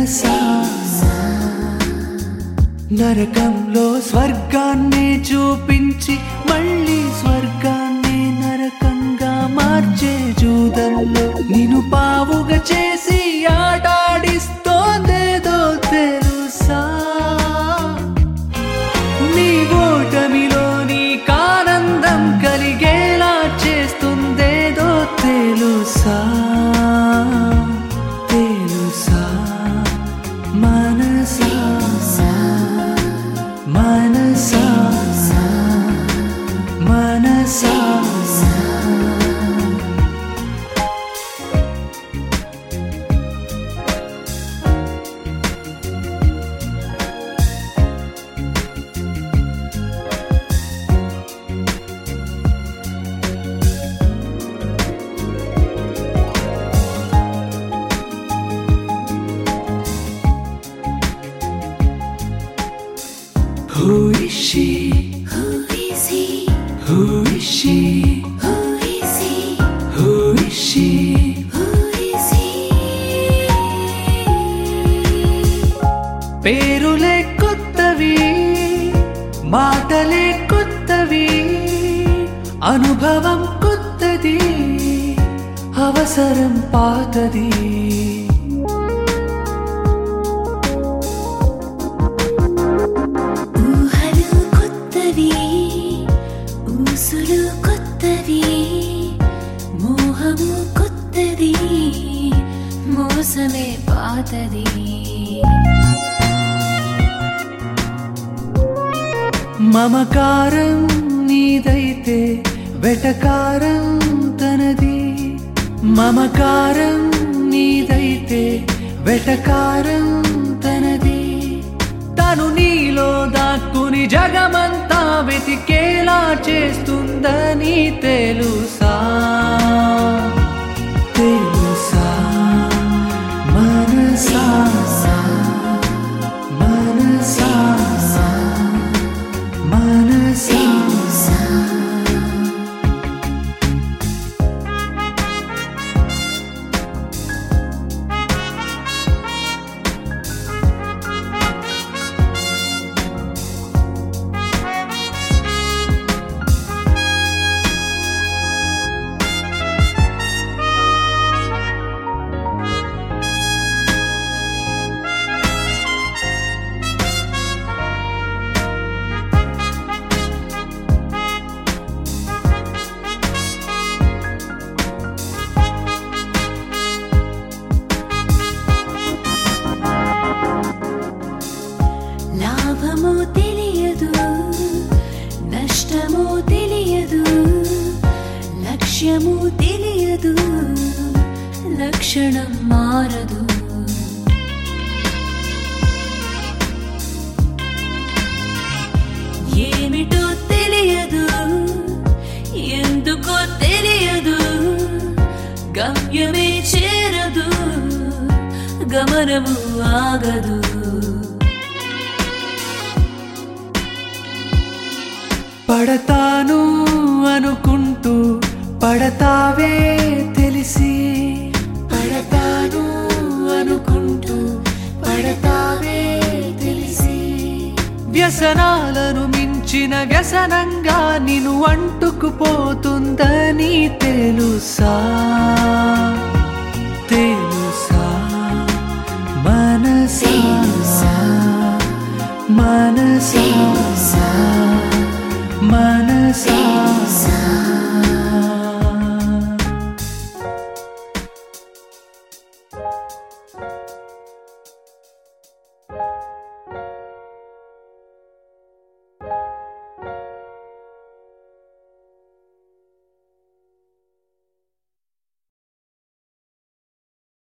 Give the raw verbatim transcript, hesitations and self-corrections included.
మనసా నరకంలో స్వర్గాన్ని చూపించి మళ్ళీ స్వర్గాన్ని నరకంగా మార్చే జూదంలో నిన్ను పావుగా చేసి ఆటాడిస్తోందేదో తెలుసా నీ ఓటమిలో నీకానందం కలిగేలా చేస్తుందేదో తెలుసా తెలుసా మనసా మనసా మనసా Who is she? Who is he? Who is she? Who is he? Who is she? Who is he? పేరులే కొత్తవి మాటలే కొత్తవి అనుభవం కొత్తది అవసరం పాతది ఊహలు కొత్తవి ఊసులు కొత్తవి మోహము కొత్తది మోసమే పాతది మమకారం నీదైతే వెటకారం తనది మమకారం నీదైతే వెటకారం తనది తను నీలో దాక్కుని జగమంతా వెతికేలా చేస్తుందని తెలుసా తెలుసా మనసా మనసా మనసా లాభము తెలియదు నష్టము తెలియదు లక్ష్యము తెలియదు లక్షణం మారదు ఏమిటో తెలియదు ఎందుకో తెలియదు గమ్యమే చేరదు గమనము ఆగదు పడతాను అనుకుంటూ పడతావే తెలిసి పడతాను అనుకుంటూ పడతావే తెలిసి వ్యసనాలను మించిన వ్యసనంగా నిన్ను అంటుకుపోతుందని తెలుసా